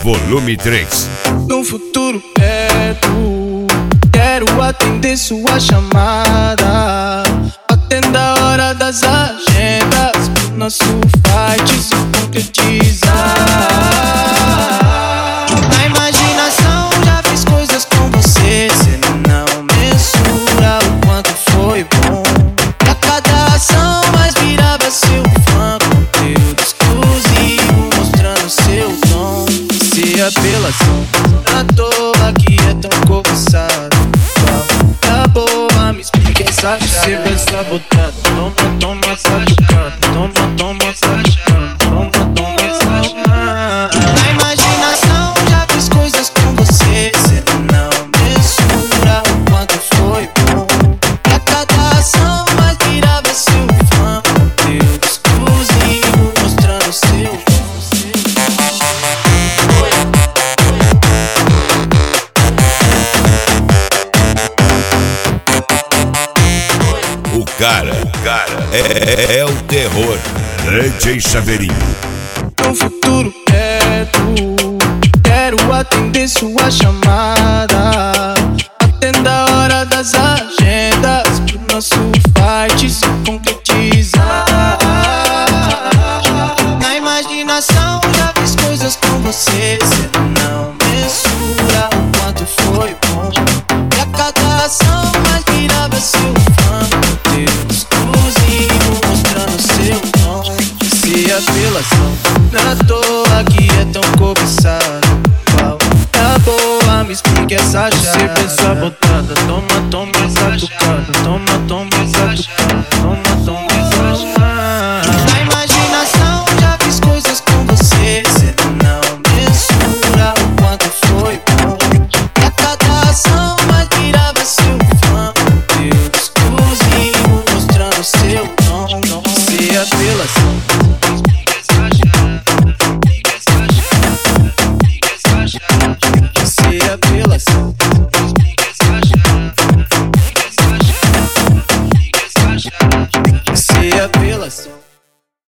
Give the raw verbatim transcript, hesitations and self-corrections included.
volume três. No futuro perto, quero atender sua chamada. Atenda a hora das agendas, pro nosso fight se concretizar. Na imaginação já fiz coisas com você, cê não mensura o quanto foi bom. A cada ação mais virava seu fã, conteúdo exclusivo mostrando seu dom. Se apelação à toa que é tão cobiçado, tá boa, me explica essa chave. Você vai sabotar, toma, toma essa tocada, toma, toma essa tocada, toma, toma essa tocada. Na imaginação já fiz coisas com você, cê não mensura o quanto foi bom. A cada ação mais virava seu fã, conteúdo exclusivo mostrando seu dom. O cara, o cara é, é o terror. D J Chaveirinho. No futuro perto, quero atender sua chamada. Atenda a hora das agendas, pro nosso fight se concretizar. Na imaginação já fiz coisas com você, cê não mensura o quanto foi bom. E a cada ação mais virava seu fã, conteúdo exclusivo mostrando seu dom. Se apelação na toa que é tão cobiçado, qual é a boa, me explica essa chave. Você vem sabotada, toma, toma essa tocada, toma, toma essa tocada, toma, toma essa tocada.